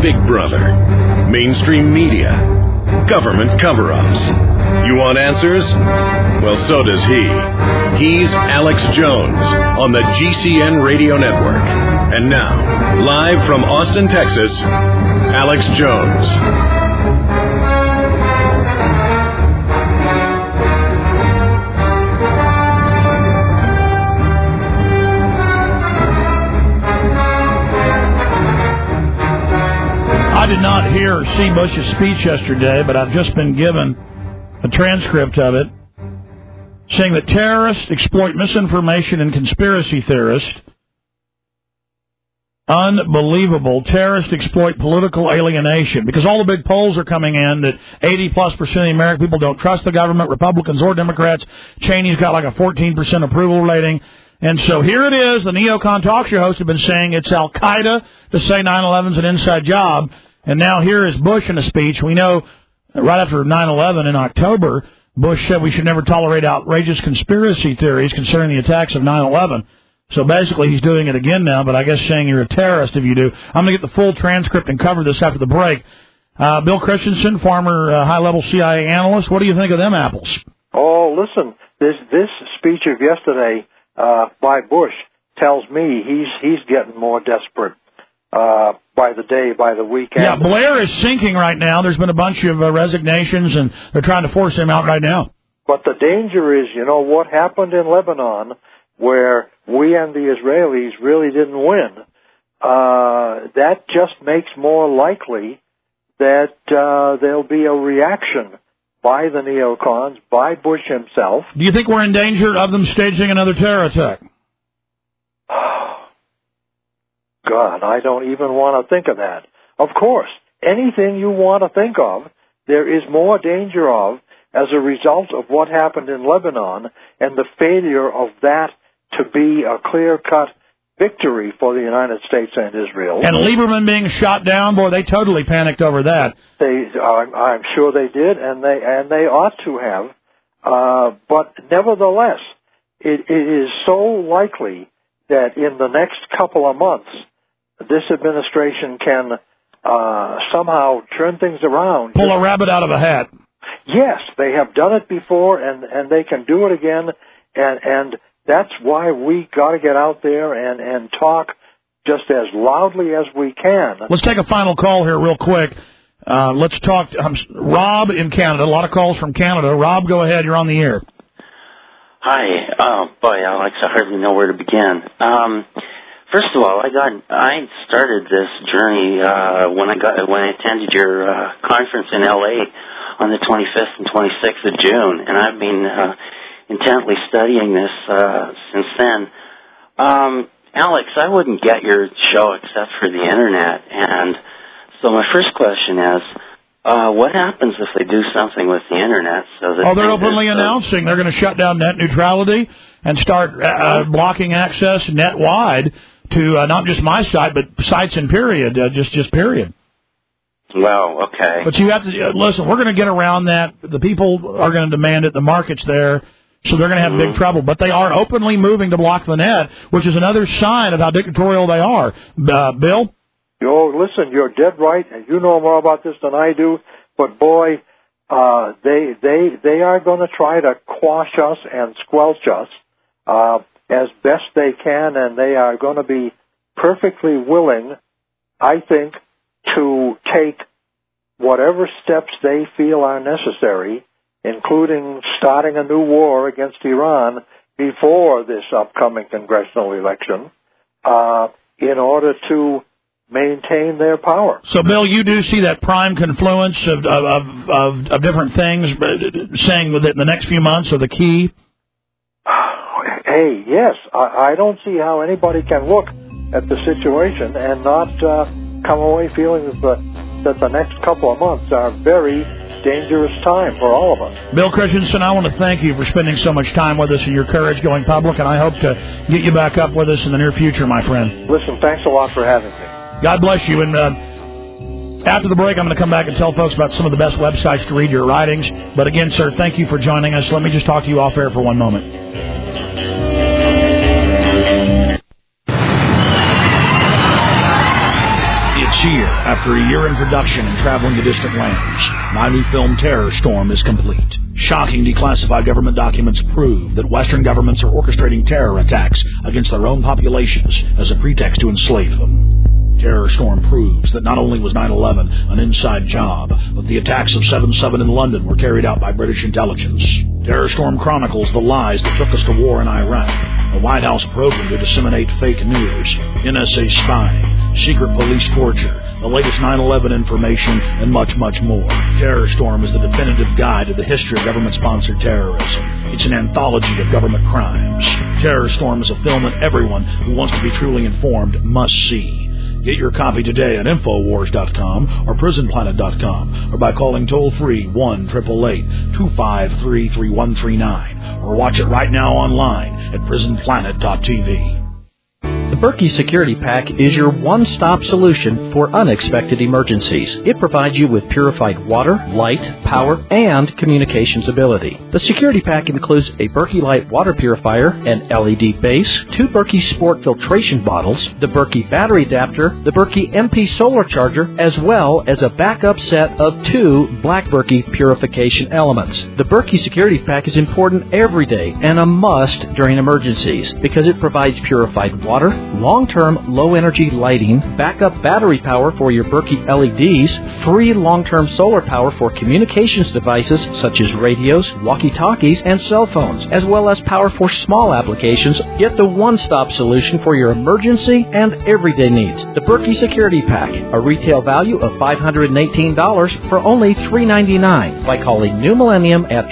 Big Brother, mainstream media, government cover-ups. You want answers? Well, so does he. He's Alex Jones on the GCN Radio Network. And now, live from Austin, Texas, Alex Jones. I did not hear or see Bush's speech yesterday, but I've just been given a transcript of it saying that terrorists exploit misinformation and conspiracy theorists. Unbelievable. Terrorists exploit political alienation because all the big polls are coming in that 80+% of the American people don't trust the government, Republicans or Democrats. Cheney's got like a 14% approval rating. And so here it is. The neocon talk show hosts have been saying it's Al-Qaeda to say 9/11's an inside job. And now here is Bush in a speech. We know right after 9/11 in October, Bush said we should never tolerate outrageous conspiracy theories concerning the attacks of 9/11. So basically he's doing it again now, but I guess saying you're a terrorist if you do. I'm going to get the full transcript and cover this after the break. Bill Christensen, former high-level CIA analyst, what do you think of them apples? Oh, listen, this speech of yesterday by Bush tells me he's getting more desperate by the day, by the weekend. Yeah, Blair is sinking right now. There's been a bunch of resignations, and they're trying to force him out right now. But the danger is, you know, what happened in Lebanon, where we and the Israelis really didn't win, that just makes more likely that there'll be a reaction by the neocons, by Bush himself. Do you think we're in danger of them staging another terror attack? God, I don't even want to think of that. Of course, anything you want to think of, there is more danger of as a result of what happened in Lebanon and the failure of that to be a clear-cut victory for the United States and Israel. And Lieberman being shot down, boy, they totally panicked over that. I'm sure they did, and they ought to have. But nevertheless, it is so likely that in the next couple of months, this administration can somehow turn things around. Pull a rabbit out of a hat. Yes, they have done it before, and they can do it again, and that's why we got to get out there and talk just as loudly as we can. Let's take a final call here real quick. Let's talk to Rob in Canada. A lot of calls from Canada. Rob, go ahead. You're on the air. Hi. Oh, boy, Alex, I hardly know where to begin. First of all, I started this journey when I attended your conference in L.A. on the 25th and 26th of June, and I've been intently studying this since then. Alex, I wouldn't get your show except for the Internet, and so my first question is, what happens if they do something with the Internet? So that they're openly announcing they're going to shut down net neutrality and start blocking access net-wide to not just my site, but sites in period, just period. Well, okay. But you have to, listen, we're going to get around that. The people are going to demand it. The market's there. So they're going to have big trouble. But they are openly moving to block the net, which is another sign of how dictatorial they are. Bill? Listen, you're dead right, and you know more about this than I do. But, boy, they are going to try to quash us and squelch us as best they can, and they are going to be perfectly willing, I think, to take whatever steps they feel are necessary, including starting a new war against Iran before this upcoming congressional election, in order to maintain their power. So, Bill, you do see that prime confluence of different things, saying that in the next few months are the key? Hey, yes. I don't see how anybody can look at the situation and not come away feeling that the next couple of months are very dangerous time for all of us. Bill Christensen, I want to thank you for spending so much time with us and your courage going public, and I hope to get you back up with us in the near future, my friend. Listen, thanks a lot for having me. God bless you. And after the break, I'm going to come back and tell folks about some of the best websites to read your writings. But again, sir, thank you for joining us. Let me just talk to you off air for one moment. year, after a year in production and traveling to distant lands, my new film Terror Storm is complete. Shocking declassified government documents prove that Western governments are orchestrating terror attacks against their own populations as a pretext to enslave them. Terror Storm proves that not only was 9/11 an inside job, but the attacks of 7/7 in London were carried out by British intelligence. Terror Storm chronicles the lies that took us to war in Iraq, the White House program to disseminate fake news, NSA spying, secret police torture, the latest 9/11 information, and much, much more. Terror Storm is the definitive guide to the history of government-sponsored terrorism. It's an anthology of government crimes. Terror Storm is a film that everyone who wants to be truly informed must see. Get your copy today at Infowars.com or PrisonPlanet.com or by calling toll-free 1-888-253-3139 or watch it right now online at PrisonPlanet.tv. The Berkey Security Pack is your one-stop solution for unexpected emergencies. It provides you with purified water, light, power, and communications ability. The Security Pack includes a Berkey Light water purifier, an LED base, 2 Berkey Sport filtration bottles, the Berkey battery adapter, the Berkey MP solar charger, as well as a backup set of 2 Black Berkey purification elements. The Berkey Security Pack is important every day and a must during emergencies because it provides purified water, long-term low-energy lighting, backup battery power for your Berkey LEDs, free long-term solar power for communications devices such as radios, walkie-talkies, and cell phones, as well as power for small applications. Get the one-stop solution for your emergency and everyday needs. The Berkey Security Pack, a retail value of $518 for only $399 by calling New Millennium at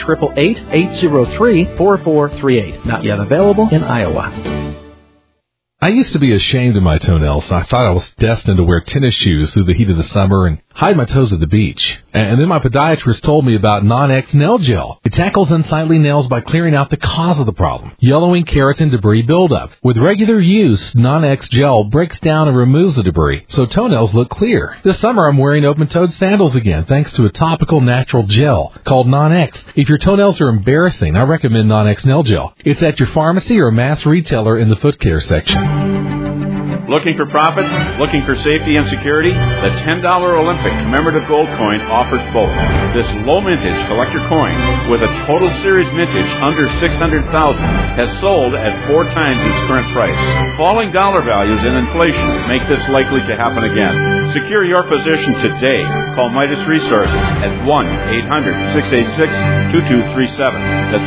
888-803-4438. Not yet available in Iowa. I used to be ashamed of my toenails. I thought I was destined to wear tennis shoes through the heat of the summer and hide my toes at the beach. And then my podiatrist told me about Non-X Nail Gel. It tackles unsightly nails by clearing out the cause of the problem, yellowing keratin debris buildup. With regular use, Non-X Gel breaks down and removes the debris, so toenails look clear. This summer I'm wearing open-toed sandals again, thanks to a topical natural gel called Non-X. If your toenails are embarrassing, I recommend Non-X Nail Gel. It's at your pharmacy or mass retailer in the foot care section. Looking for profit? Looking for safety and security? The $10 Olympic commemorative gold coin offers both. This low mintage collector coin with a total series mintage under $600,000 has sold at 4 times its current price. Falling dollar values and inflation make this likely to happen again. Secure your position today. Call Midas Resources at 1-800-686-2237. That's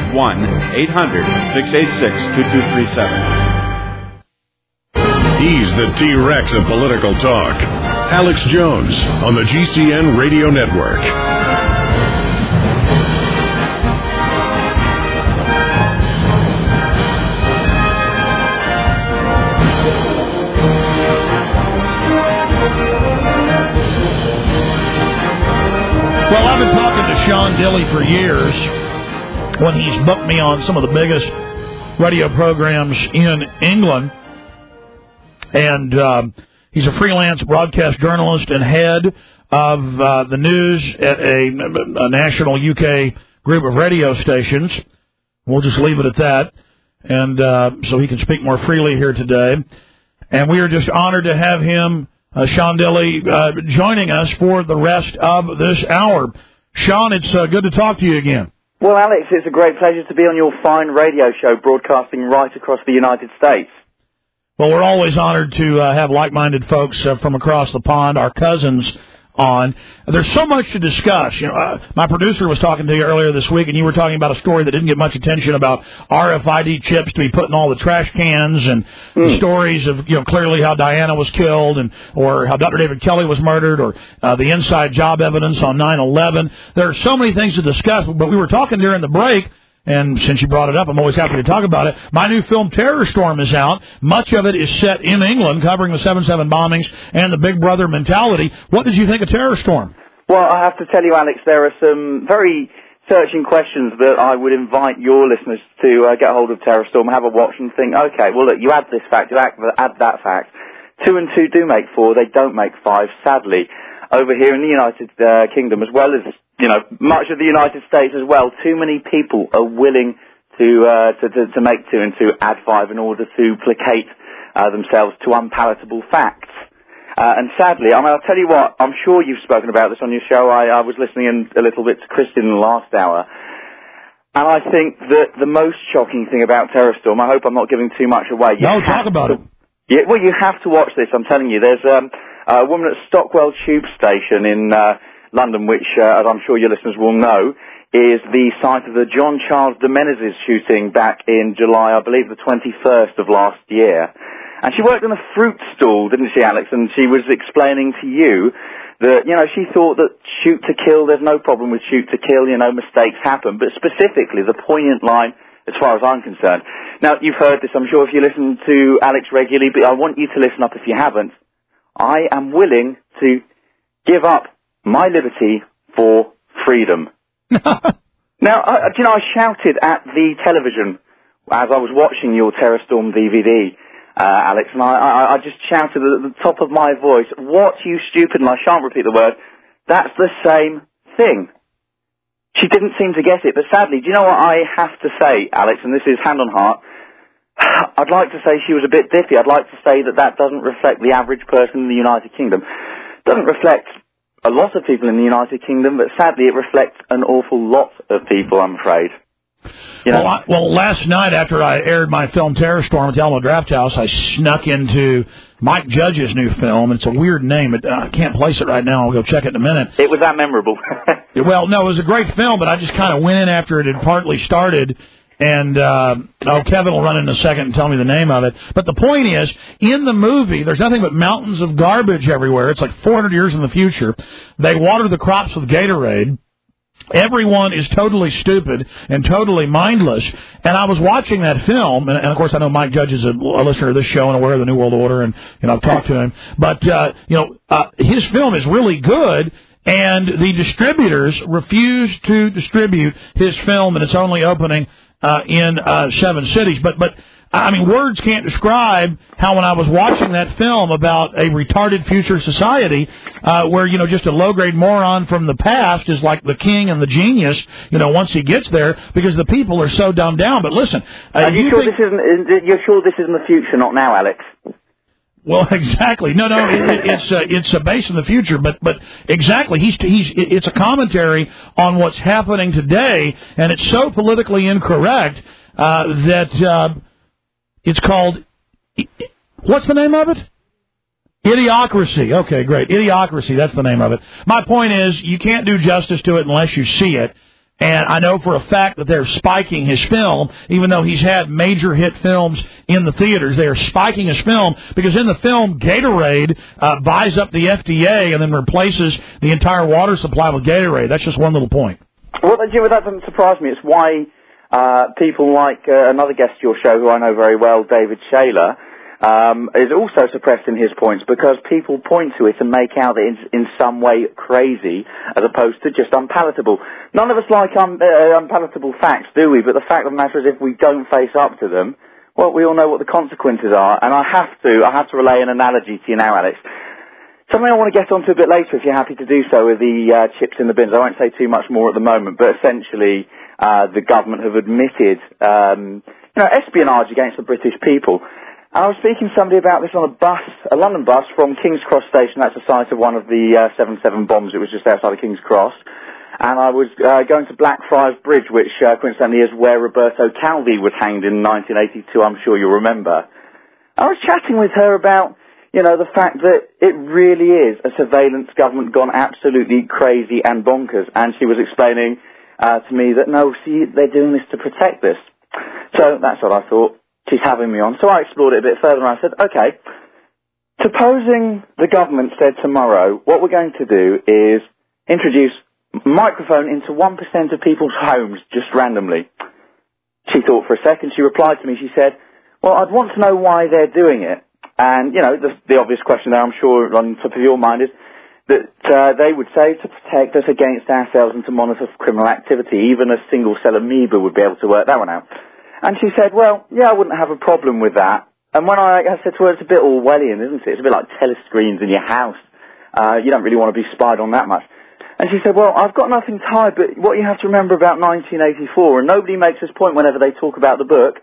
1-800-686-2237. He's the T-Rex of political talk. Alex Jones on the GCN Radio Network. Well, I've been talking to Sean Dilley for years when he's booked me on some of the biggest radio programs in England. And he's a freelance broadcast journalist and head of the news at a national UK group of radio stations. We'll just leave it at that, and so he can speak more freely here today. And we are just honored to have him, Sean Dilley, joining us for the rest of this hour. Sean, it's good to talk to you again. Well, Alex, it's a great pleasure to be on your fine radio show broadcasting right across the United States. Well, we're always honored to have like-minded folks from across the pond, our cousins, on. There's so much to discuss. You know, my producer was talking to you earlier this week, and you were talking about a story that didn't get much attention about RFID chips to be put in all the trash cans, and the stories of, you know, clearly how Diana was killed, and or how Dr. David Kelly was murdered, or the inside job evidence on 9/11. There are so many things to discuss, but we were talking during the break. And since you brought it up, I'm always happy to talk about it. My new film, Terror Storm, is out. Much of it is set in England, covering the 7/7 bombings and the Big Brother mentality. What did you think of Terror Storm? Well, I have to tell you, Alex, there are some very searching questions that I would invite your listeners to get hold of Terror Storm, have a watch and think, okay, well, look, you add this fact, you add that fact. 2 and 2 do make 4, they don't make 5, sadly. Over here in the United Kingdom, as well as, you know, much of the United States as well, too many people are willing to make 2 and 2, add 5 in order to placate themselves to unpalatable facts. And sadly, I mean, I'll tell you what, I'm sure you've spoken about this on your show. I was listening in a little bit to Christian in the last hour. And I think that the most shocking thing about Terror Storm, I hope I'm not giving too much away. Talk about it. Yeah, well, you have to watch this, I'm telling you. There's a woman at Stockwell Tube Station in London, which, as I'm sure your listeners will know, is the site of the John Charles de Menezes shooting back in July, I believe the 21st of last year. And she worked in a fruit stall, didn't she, Alex? And she was explaining to you that, you know, she thought that shoot to kill, there's no problem with shoot to kill, you know, mistakes happen. But specifically, the poignant line, as far as I'm concerned. Now, you've heard this, I'm sure, if you listen to Alex regularly, but I want you to listen up if you haven't. I am willing to give up my liberty for freedom. Now, I shouted at the television as I was watching your Terror Storm DVD, Alex, and I just shouted at the top of my voice, "What, you stupid," and I shan't repeat the word, "that's the same thing." She didn't seem to get it, but sadly, do you know what I have to say, Alex, and this is hand on heart, I'd like to say she was a bit dippy. I'd like to say that doesn't reflect the average person in the United Kingdom. Doesn't reflect a lot of people in the United Kingdom, but sadly it reflects an awful lot of people, I'm afraid. You know? Well, last night after I aired my film Terror Storm at the Alamo Drafthouse, I snuck into Mike Judge's new film. It's a weird name. I can't place it right now. I'll go check it in a minute. It was that memorable. Well, no, it was a great film, but I just kind of went in after it had partly started. And, Kevin will run in a second and tell me the name of it. But the point is, in the movie, there's nothing but mountains of garbage everywhere. It's like 400 years in the future. They water the crops with Gatorade. Everyone is totally stupid and totally mindless. And I was watching that film, and of course I know Mike Judge is a listener of this show and aware of the New World Order, and I've talked to him. But, his film is really good. And the distributors refuse to distribute his film, and it's only opening in 7 cities. But I mean, words can't describe how when I was watching that film about a retarded future society, where, just a low-grade moron from the past is like the king and the genius, once he gets there, because the people are so dumbed down. But listen, you're sure this isn't the future, not now, Alex? Well, exactly. No, it's based in the future, but exactly, it's a commentary on what's happening today, and it's so politically incorrect that it's called. What's the name of it? Idiocracy. Okay, great. Idiocracy. That's the name of it. My point is, you can't do justice to it unless you see it. And I know for a fact that they're spiking his film, even though he's had major hit films in the theaters. They are spiking his film because in the film, Gatorade buys up the FDA and then replaces the entire water supply with Gatorade. That's just one little point. Well, that doesn't surprise me. It's why people like another guest of your show, who I know very well, David Shaler, is also suppressed in his points, because people point to it and make out that it's in some way crazy as opposed to just unpalatable. None of us like unpalatable facts, do we? But the fact of the matter is, if we don't face up to them, well, we all know what the consequences are. And I have to relay an analogy to you now, Alex. Something I want to get onto a bit later, if you're happy to do so, with the chips in the bins. I won't say too much more at the moment, but essentially the government have admitted espionage against the British people. And I was speaking to somebody about this on a London bus from King's Cross Station. That's the site of one of the 7/7 bombs. It was just outside of King's Cross. And I was going to Blackfriars Bridge, which coincidentally is where Roberto Calvi was hanged in 1982, I'm sure you'll remember. I was chatting with her about, the fact that it really is a surveillance government gone absolutely crazy and bonkers. And she was explaining to me that, no, see, they're doing this to protect this. So that's what I thought. She's having me on. So I explored it a bit further, and I said, okay, supposing the government said tomorrow, what we're going to do is introduce microphone into 1% of people's homes, just randomly. She thought for a second. She replied to me. She said, well, I'd want to know why they're doing it. And, the obvious question there, I'm sure, on top of your mind is that they would say to protect us against ourselves and to monitor criminal activity. Even a single-cell amoeba would be able to work that one out. And she said, well, yeah, I wouldn't have a problem with that. And when I said to her, it's a bit Orwellian, isn't it? It's a bit like telescreens in your house. You don't really want to be spied on that much. And she said, well, I've got nothing tied, but what you have to remember about 1984, and nobody makes this point whenever they talk about the book,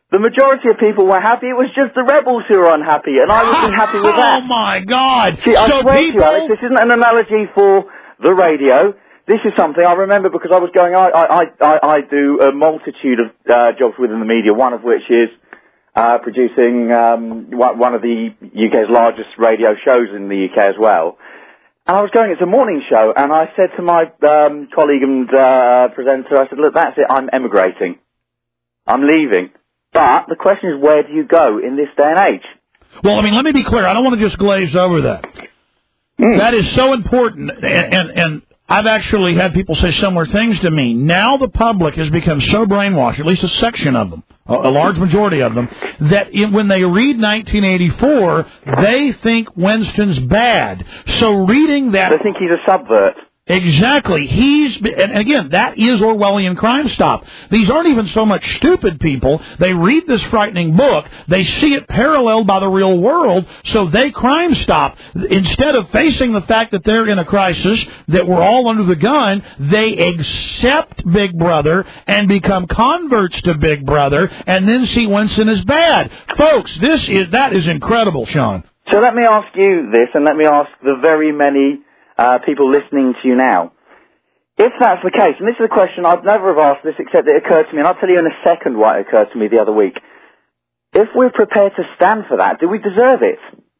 The majority of people were happy. It was just the rebels who were unhappy, and I was happy with that. Oh, my God. See, I so swear to you, Alex, this isn't an analogy for the radio. This is something I remember because I was going, I do a multitude of jobs within the media, one of which is producing one of the UK's largest radio shows in the UK as well. And I was going, it's a morning show, and I said to my colleague and presenter, I said, look, that's it, I'm emigrating. I'm leaving. But the question is, where do you go in this day and age? Well, I mean, let me be clear. I don't want to just glaze over that. That is so important, and I've actually had people say similar things to me. Now the public has become so brainwashed, at least a section of them, a large majority of them, that when they read 1984, they think Winston's bad. So reading that... They think he's a subvert. Exactly. And again, that is Orwellian Crime Stop. These aren't even so much stupid people. They read this frightening book, they see it paralleled by the real world, so they Crime Stop. Instead of facing the fact that they're in a crisis, that we're all under the gun, they accept Big Brother and become converts to Big Brother and then see Winston as bad. Folks, that is incredible, Sean. So let me ask you this, and let me ask the very many people listening to you now. If that's the case, and this is a question I'd never have asked this except it occurred to me, and I'll tell you in a second why it occurred to me the other week. If we're prepared to stand for that, do we deserve it?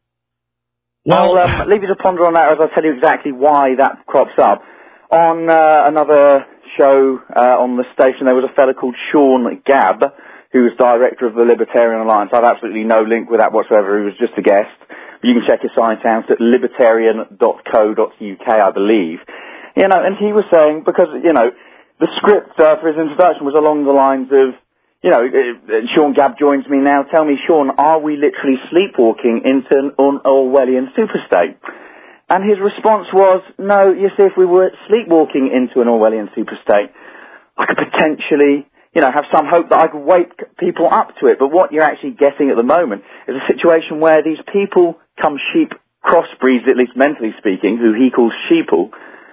Well, I'll leave you to ponder on that as I'll tell you exactly why that crops up. On another show on the station, there was a fellow called Sean Gabb, who was director of the Libertarian Alliance. I've absolutely no link with that whatsoever. He was just a guest. You can check his site out at libertarian.co.uk, I believe. You know, and he was saying, because, you know, the script for his introduction was along the lines of, you know, Sean Gabb joins me now. Tell me, Sean, are we literally sleepwalking into an Orwellian superstate? And his response was, no, you see, if we were sleepwalking into an Orwellian superstate, I could potentially... you know, have some hope that I could wake people up to it. But what you're actually getting at the moment is a situation where these people come sheep crossbreeds, at least mentally speaking, who he calls sheeple,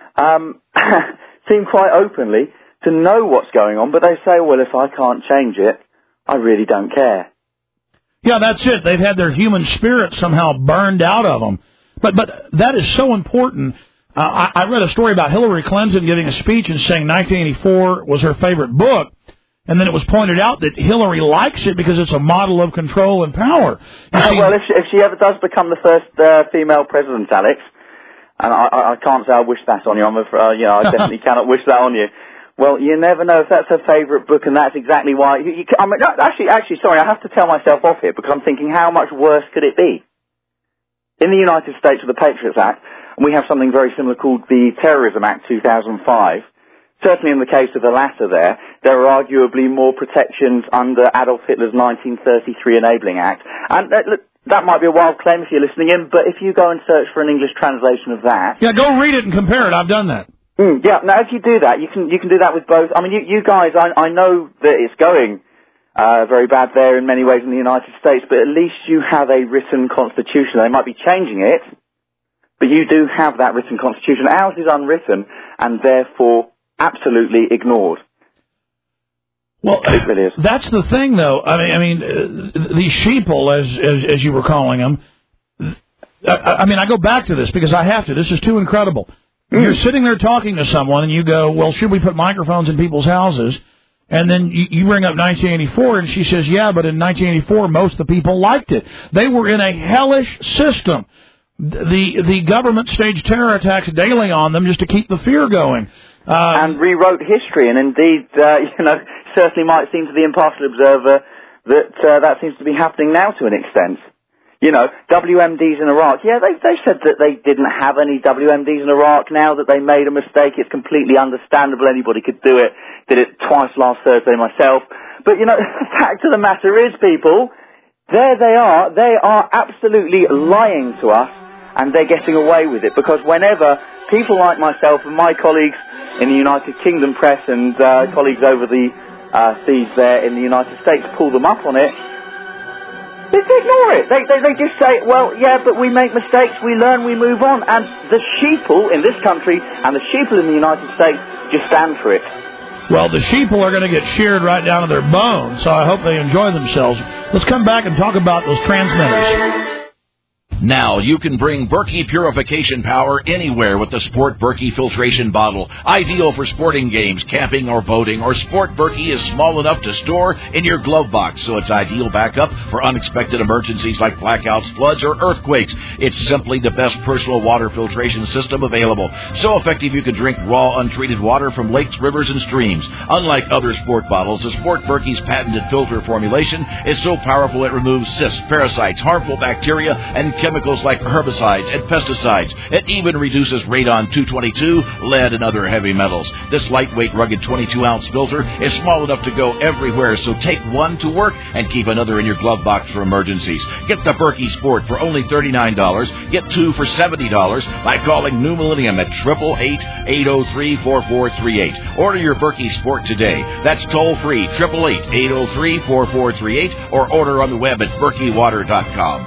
seem quite openly to know what's going on, but they say, well, if I can't change it, I really don't care. Yeah, that's it. They've had their human spirit somehow burned out of them. But that is so important. I read a story about Hillary Clinton giving a speech and saying 1984 was her favorite book. And then it was pointed out that Hillary likes it because it's a model of control and power. Well, if she ever does become the first female president, Alex, and I can't say I wish that on you. I definitely cannot wish that on you. Well, you never know if that's her favourite book, and that's exactly why. Actually, sorry, I have to tell myself off here because I'm thinking, how much worse could it be? In the United States with the Patriots Act, and we have something very similar called the Terrorism Act 2005. Certainly in the case of the latter there are arguably more protections under Adolf Hitler's 1933 Enabling Act. And that might be a wild claim if you're listening in, but if you go and search for an English translation of that... Yeah, go read it and compare it. I've done that. Yeah, now if you do that, you can do that with both. I mean, you guys, I know that it's going very bad there in many ways in the United States, but at least you have a written constitution. They might be changing it, but you do have that written constitution. Ours is unwritten, and therefore... absolutely ignored. Well, that's the thing, though. I mean, these sheeple, as you were calling them. I mean, I go back to this because I have to. This is too incredible. You're sitting there talking to someone, and you go, "Well, should we put microphones in people's houses?" And then you bring up 1984, and she says, "Yeah, but in 1984, most of the people liked it. They were in a hellish system. The government staged terror attacks daily on them just to keep the fear going." And rewrote history, and indeed, certainly might seem to the impartial observer that seems to be happening now to an extent. You know, WMDs in Iraq, yeah, they said that they didn't have any WMDs in Iraq. Now that they made a mistake, it's completely understandable. Anybody could do it. Did it twice last Thursday myself. But, you know, the fact of the matter is, people, there they are. They are absolutely lying to us, and they're getting away with it, because whenever people like myself and my colleagues in the United Kingdom press and colleagues over the seas there in the United States pull them up on it, they ignore it. They just say, well, yeah, but we make mistakes, we learn, we move on. And the sheeple in this country and the sheeple in the United States just stand for it. Well, the sheeple are going to get sheared right down to their bones, so I hope they enjoy themselves. Let's come back and talk about those transmitters. Now you can bring Berkey purification power anywhere with the Sport Berkey filtration bottle. Ideal for sporting games, camping, or boating. Or Sport Berkey is small enough to store in your glove box, so it's ideal backup for unexpected emergencies like blackouts, floods, or earthquakes. It's simply the best personal water filtration system available. So effective you can drink raw, untreated water from lakes, rivers, and streams. Unlike other sport bottles, the Sport Berkey's patented filter formulation is so powerful it removes cysts, parasites, harmful bacteria, and chemicals like herbicides and pesticides. It even reduces radon-222, lead, and other heavy metals. This lightweight, rugged 22-ounce filter is small enough to go everywhere, so take one to work and keep another in your glove box for emergencies. Get the Berkey Sport for only $39. Get two for $70 by calling New Millennium at 888-803-4438. Order your Berkey Sport today. That's toll-free, 888-803-4438, or order on the web at berkeywater.com.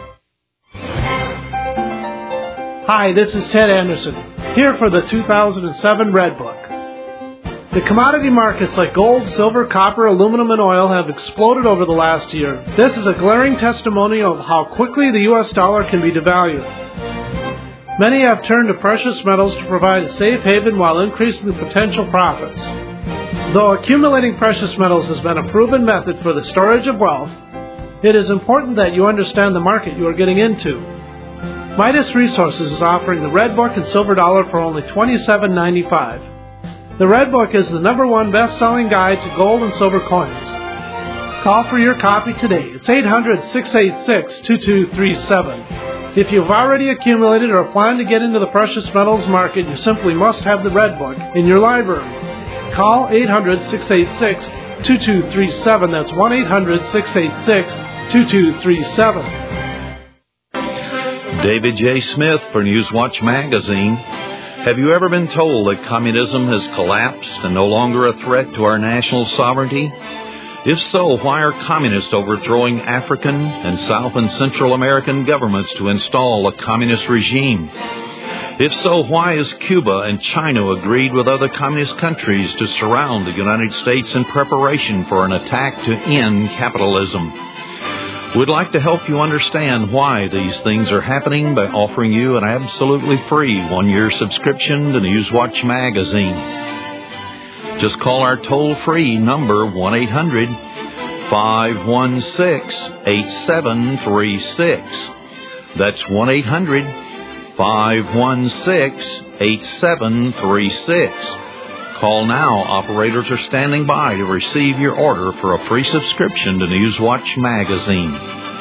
Hi, this is Ted Anderson, here for the 2007 Red Book. The commodity markets like gold, silver, copper, aluminum, and oil have exploded over the last year. This is a glaring testimonial of how quickly the U.S. dollar can be devalued. Many have turned to precious metals to provide a safe haven while increasing the potential profits. Though accumulating precious metals has been a proven method for the storage of wealth, it is important that you understand the market you are getting into. Midas Resources is offering the Red Book and Silver Dollar for only $27.95. The Red Book is the #1 best-selling guide to gold and silver coins. Call for your copy today. It's 800-686-2237. If you've already accumulated or plan to get into the precious metals market, you simply must have the Red Book in your library. Call 800-686-2237. That's 1-800-686-2237. David J. Smith for Newswatch Magazine. Have you ever been told that communism has collapsed and no longer a threat to our national sovereignty? If so, why are communists overthrowing African and South and Central American governments to install a communist regime? If so, why has Cuba and China agreed with other communist countries to surround the United States in preparation for an attack to end capitalism? We'd like to help you understand why these things are happening by offering you an absolutely free 1-year subscription to Newswatch Magazine. Just call our toll-free number 1-800-516-8736. That's 1-800-516-8736. Call now. Operators are standing by to receive your order for a free subscription to Newswatch Magazine.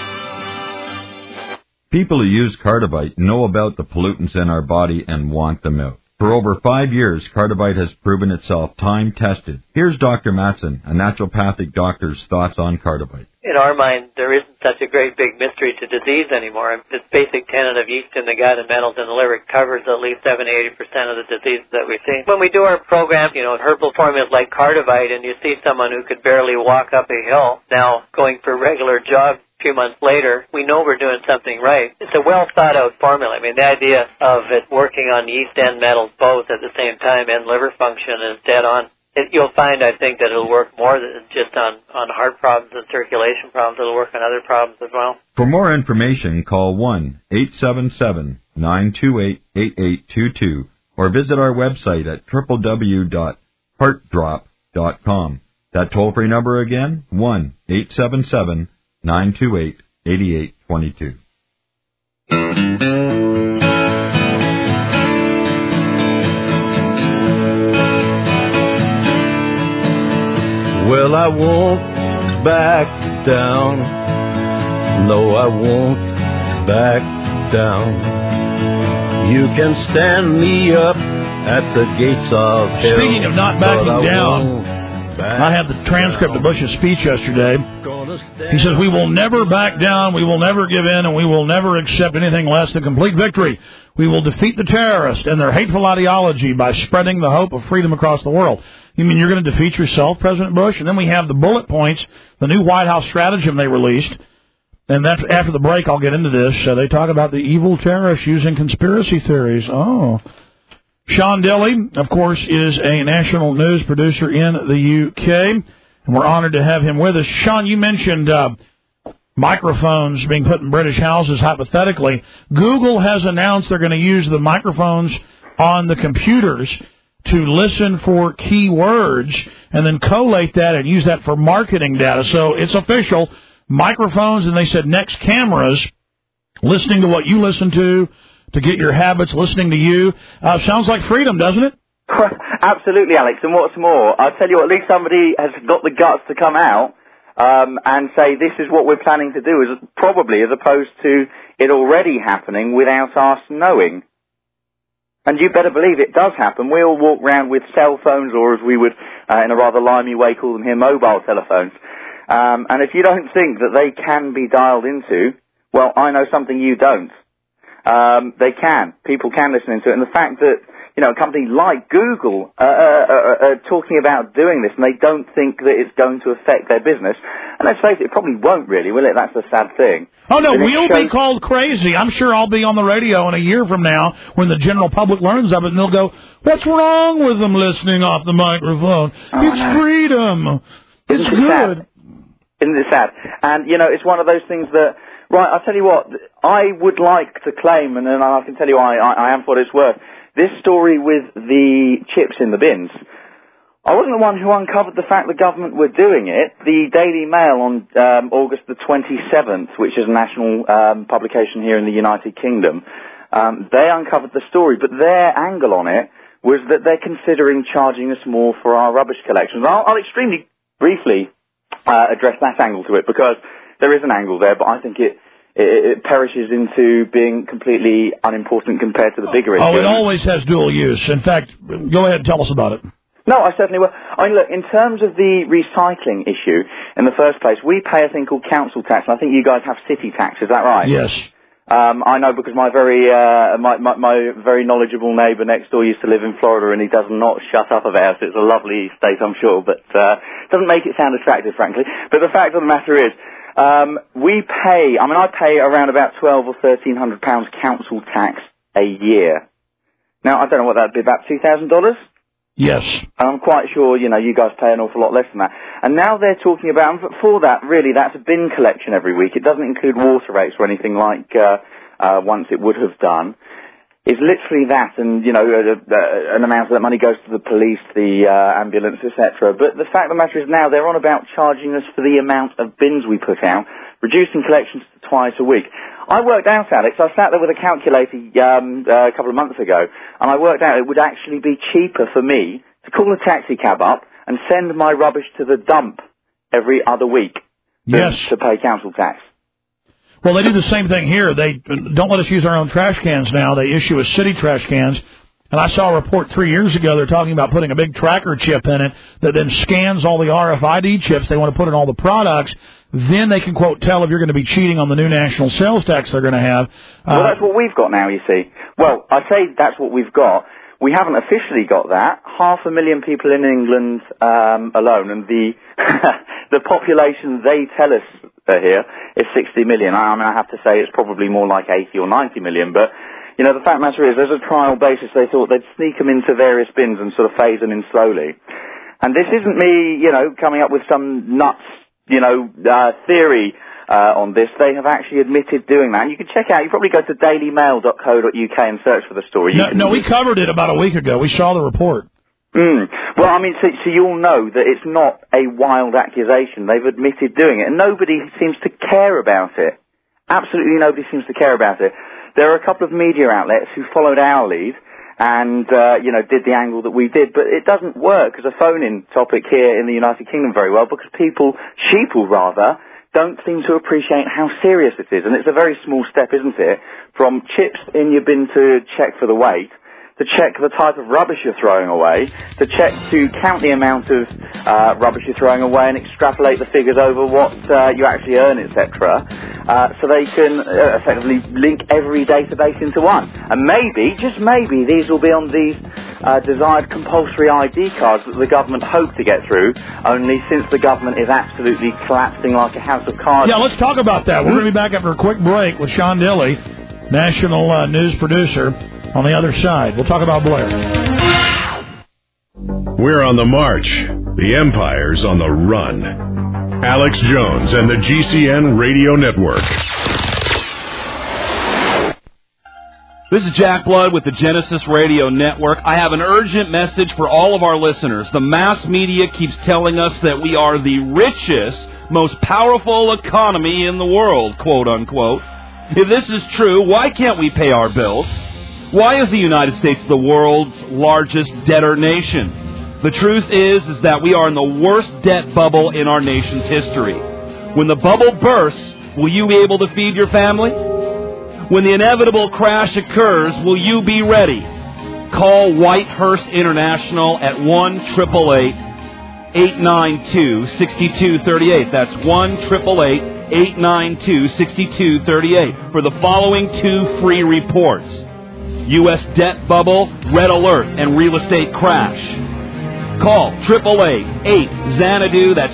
People who use Cardivite know about the pollutants in our body and want them out. For over 5 years, Cardivite has proven itself time-tested. Here's Dr. Matson, a naturopathic doctor's thoughts on Cardivite. In our mind, there isn't such a great big mystery to disease anymore. This basic tenet of yeast in the gut and metals in the liver covers at least 70-80% of the diseases that we see. When we do our program, herbal formulas like Cardivite, and you see someone who could barely walk up a hill now going for regular jogs. A few months later, we know we're doing something right. It's a well-thought-out formula. I mean, the idea of it working on yeast and metals both at the same time and liver function is dead on. You'll find, I think, that it'll work more than just on heart problems and circulation problems. It'll work on other problems as well. For more information, call 1-877-928-8822 or visit our website at www.heartdrop.com. That toll-free number again, 1-877-928-8822. Well, I won't back down. No, I won't back down. You can stand me up at the gates of hell. Speaking of not backing down, I had the transcript of Bush's speech yesterday. He says, we will never back down, we will never give in, and we will never accept anything less than complete victory. We will defeat the terrorists and their hateful ideology by spreading the hope of freedom across the world. You mean you're going to defeat yourself, President Bush? And then we have the bullet points, the new White House stratagem they released. And that's, after the break, I'll get into this. They talk about the evil terrorists using conspiracy theories. Oh. Sean Dilley, of course, is a national news producer in the UK, and we're honored to have him with us. Sean, you mentioned microphones being put in British houses, hypothetically. Google has announced they're going to use the microphones on the computers to listen for keywords and then collate that and use that for marketing data. So it's official. Microphones, and they said next cameras, listening to what you listen to get your habits, listening to you. Sounds like freedom, doesn't it? Absolutely, Alex. And what's more, I'll tell you what, at least somebody has got the guts to come out and say this is what we're planning to do, as opposed to it already happening without us knowing. And you better believe it does happen. We all walk around with cell phones, or as we would, in a rather limey way, call them here, mobile telephones. And if you don't think that they can be dialed into, well, I know something you don't. They can. People can listen into it. And the fact that, a company like Google are talking about doing this, and they don't think that it's going to affect their business. And let's face it probably won't really, will it? That's the sad thing. Oh, no, we'll be called crazy. I'm sure I'll be on the radio in a year from now when the general public learns of it, and they'll go, what's wrong with them listening off the microphone? It's freedom. It's good. Sad? Isn't it sad? And, it's one of those things that, right, I'll tell you what, I would like to claim, and then I can tell you I am for what it's worth, this story with the chips in the bins, I wasn't the one who uncovered the fact the government were doing it. The Daily Mail on August the 27th, which is a national publication here in the United Kingdom, they uncovered the story, but their angle on it was that they're considering charging us more for our rubbish collections. I'll extremely briefly address that angle to it, because there is an angle there, but I think it perishes into being completely unimportant compared to the bigger issue. Oh, it always has dual use. In fact, go ahead and tell us about it. No, I certainly will. I mean, look, in terms of the recycling issue, in the first place, we pay a thing called council tax, and I think you guys have city tax, is that right? Yes. I know, because my very knowledgeable neighbour next door used to live in Florida, and he does not shut up about it. It's a lovely state, I'm sure, but doesn't make it sound attractive, frankly. But the fact of the matter is, I pay around about £1,200 or £1,300 council tax a year. Now, I don't know what that'd be, about $2,000? Yes. And I'm quite sure, you guys pay an awful lot less than that. And now they're talking about, and for that, really, that's a bin collection every week. It doesn't include water rates or anything like once it would have done. It's literally that, and, an amount of that money goes to the police, the ambulance, etc. But the fact of the matter is now they're on about charging us for the amount of bins we put out, reducing collections to twice a week. I worked out, Alex, I sat there with a calculator a couple of months ago, and I worked out it would actually be cheaper for me to call a taxi cab up and send my rubbish to the dump every other week than to pay council tax. Well, they do the same thing here. They don't let us use our own trash cans now. They issue us city trash cans. And I saw a report 3 years ago, they're talking about putting a big tracker chip in it that then scans all the RFID chips they want to put in all the products. Then they can, quote, tell if you're going to be cheating on the new national sales tax they're going to have. Well, that's what we've got now, you see. Well, I say that's what we've got. We haven't officially got that. 500,000 people in England alone, and the the population they tell us here is 60 million. I mean, I have to say it's probably more like 80 or 90 million, but the fact of the matter is, as a trial basis, they thought they'd sneak them into various bins and sort of phase them in slowly. And this isn't me, coming up with some nuts, theory on this. They have actually admitted doing that. And you can check out, you probably go to dailymail.co.uk and search for the story. No, we covered it about a week ago. We saw the report. Well, I mean, so you'll know that it's not a wild accusation. They've admitted doing it, and nobody seems to care about it. Absolutely nobody seems to care about it. There are a couple of media outlets who followed our lead and, did the angle that we did, but it doesn't work as a phone-in topic here in the United Kingdom very well, because sheeple rather, don't seem to appreciate how serious it is. And it's a very small step, isn't it, from chips in your bin to check for the weight, to check the type of rubbish you're throwing away, to count the amount of rubbish you're throwing away and extrapolate the figures over what you actually earn, etc. So they can effectively link every database into one. And maybe, just maybe, these will be on these desired compulsory ID cards that the government hope to get through, only since the government is absolutely collapsing like a house of cards. Yeah, let's talk about that. We're going to be back after a quick break with Sean Dilley, national news producer. on the other side. We'll talk about Blair. We're on the march. The Empire's on the run. Alex Jones and the GCN Radio Network. This is Jack Blood with the Genesis Radio Network. I have an urgent message for all of our listeners. The mass media keeps telling us that we are the richest, most powerful economy in the world, quote unquote. If this is true, why can't we pay our bills? Why is the United States the world's largest debtor nation? The truth is that we are in the worst debt bubble in our nation's history. When the bubble bursts, will you be able to feed your family? When the inevitable crash occurs, will you be ready? Call Whitehurst International at 1-888-892-6238. That's 1-888-892-6238 for the following 2 free reports. U.S. debt bubble, red alert, and real estate crash. Call 888-8-XANADU. That's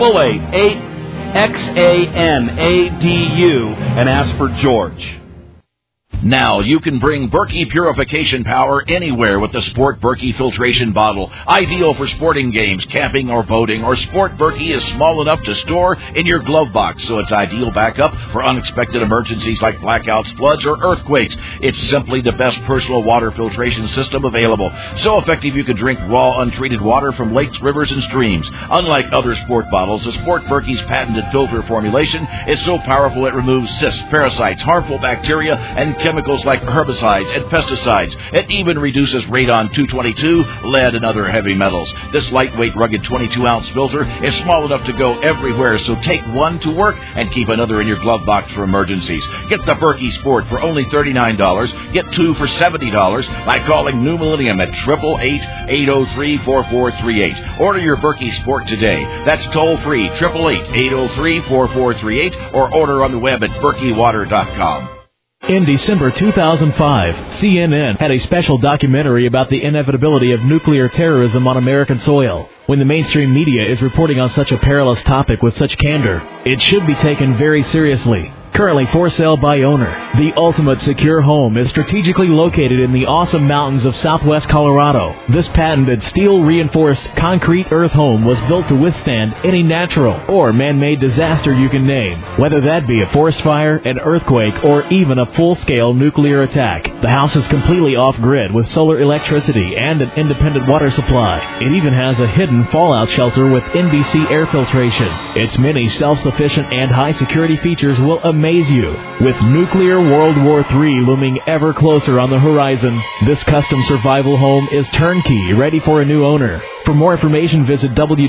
888-8-XANADU and ask for George. Now you can bring Berkey purification power anywhere with the Sport Berkey filtration bottle. Ideal for sporting games, camping, or boating. Or Sport Berkey is small enough to store in your glove box, so it's ideal backup for unexpected emergencies like blackouts, floods, or earthquakes. It's simply the best personal water filtration system available. So effective you can drink raw, untreated water from lakes, rivers, and streams. Unlike other sport bottles, the Sport Berkey's patented filter formulation is so powerful it removes cysts, parasites, harmful bacteria, and chemicals like herbicides and pesticides. It even reduces radon-222, lead, and other heavy metals. This lightweight, rugged 22-ounce filter is small enough to go everywhere, so take one to work and keep another in your glove box for emergencies. Get the Berkey Sport for only $39. Get 2 for $70 by calling New Millennium at 888-803-4438. Order your Berkey Sport today. That's toll-free, 888-803-4438, or order on the web at berkeywater.com. In December 2005, CNN had a special documentary about the inevitability of nuclear terrorism on American soil. When the mainstream media is reporting on such a perilous topic with such candor, it should be taken very seriously. Currently for sale by owner, the Ultimate Secure Home is strategically located in the awesome mountains of southwest Colorado. This patented steel-reinforced concrete earth home was built to withstand any natural or man-made disaster you can name, whether that be a forest fire, an earthquake, or even a full-scale nuclear attack. The house is completely off-grid with solar electricity and an independent water supply. It even has a hidden fallout shelter with NBC air filtration. Its many self-sufficient and high-security features will amaze you. With nuclear World War III looming ever closer on the horizon, this custom survival home is turnkey, ready for a new owner. For more information, visit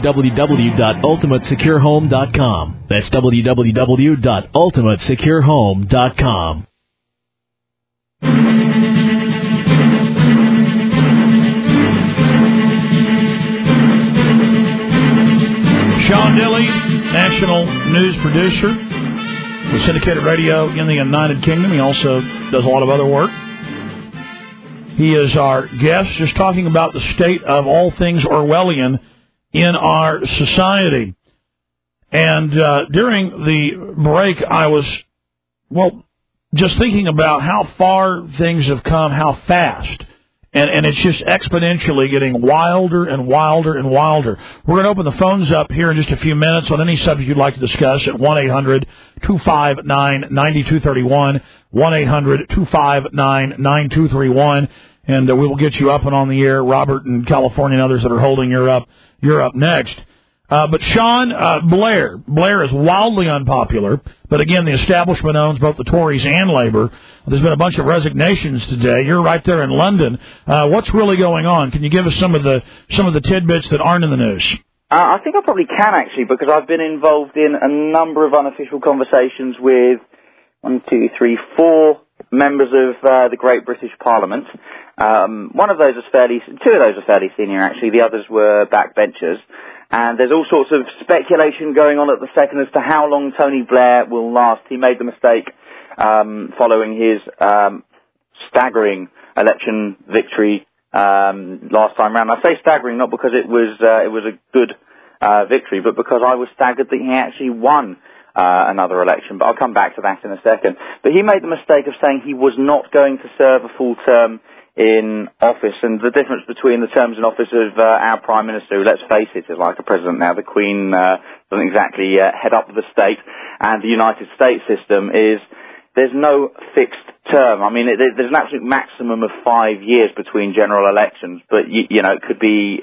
www.ultimatesecurehome.com. That's www.ultimatesecurehome.com. Sean Dilley, national news producer with syndicated radio in the United Kingdom. He also does a lot of other work. He is our guest, just talking about the state of all things Orwellian in our society. And during the break, I was, just thinking about how far things have come, how fast. And it's just exponentially getting wilder and wilder and wilder. We're going to open the phones up here in just a few minutes on any subject you'd like to discuss at 1-800-259-9231, 1-800-259-9231, and we will get you up and on the air. Robert in California and others that are holding you're up next. But Sean, Blair is wildly unpopular. But again, the establishment owns both the Tories and Labour. There's been a bunch of resignations today. You're right there in London. What's really going on? Can you give us some of the tidbits that aren't in the news? I think I probably can, actually, because I've been involved in a number of unofficial conversations with 4 members of the Great British Parliament. Two of those are fairly senior, actually. The others were backbenchers. And there's all sorts of speculation going on at the second as to how long Tony Blair will last. He made the mistake following his staggering election victory last time round. I say staggering not because it was a good victory, but because I was staggered that he actually won another election. But I'll come back to that in a second. But he made the mistake of saying he was not going to serve a full term in office, and the difference between the terms in office of our Prime Minister, who, let's face it, is like a president now. The Queen doesn't exactly head up the state, and the United States system is there's no fixed term. I mean, there's an absolute maximum of 5 years between general elections, but you know, it could be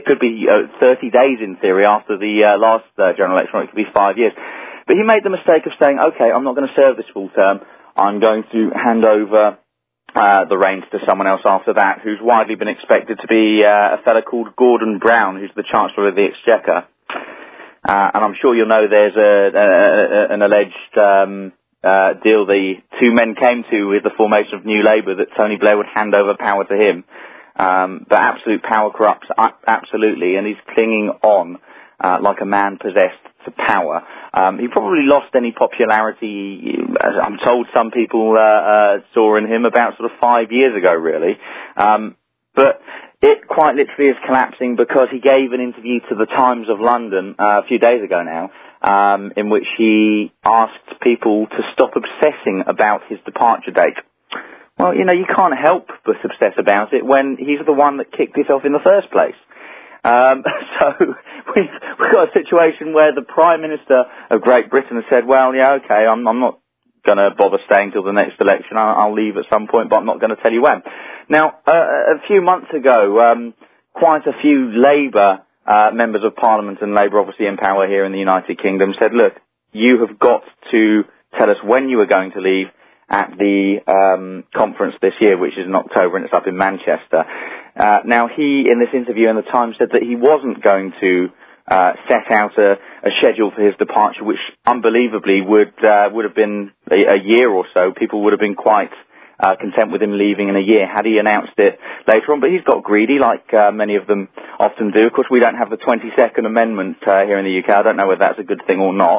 30 days in theory after the last general election, or it could be 5 years. But he made the mistake of saying, okay, I'm not going to serve this full term. I'm going to hand over the reins to someone else after that, who's widely been expected to be a fellow called Gordon Brown, who's the Chancellor of the Exchequer. And I'm sure you'll know there's an alleged deal the two men came to with the formation of New Labour, that Tony Blair would hand over power to him. But absolute power corrupts, absolutely, and he's clinging on like a man possessed to power. He probably lost any popularity, I'm told some people saw in him about sort of 5 years ago, really. But it quite literally is collapsing because he gave an interview to the Times of London a few days ago now, in which he asked people to stop obsessing about his departure date. Well, you know, you can't help but obsess about it when he's the one that kicked it off in the first place. So we've got a situation where the Prime Minister of Great Britain has said, well, yeah, okay, I'm not going to bother staying till the next election. I'll leave at some point, but I'm not going to tell you when. Now, a few months ago, quite a few Labour members of Parliament, and Labour obviously in power here in the United Kingdom, said, look, you have got to tell us when you are going to leave at the conference this year, which is in October, and it's up in Manchester. Now, he, in this interview in the Times, said that he wasn't going to set out a schedule for his departure, which unbelievably would have been a year or so. People would have been quite content with him leaving in a year had he announced it later on. But he's got greedy, like many of them often do. Of course, we don't have the 22nd Amendment here in the UK. I don't know whether that's a good thing or not.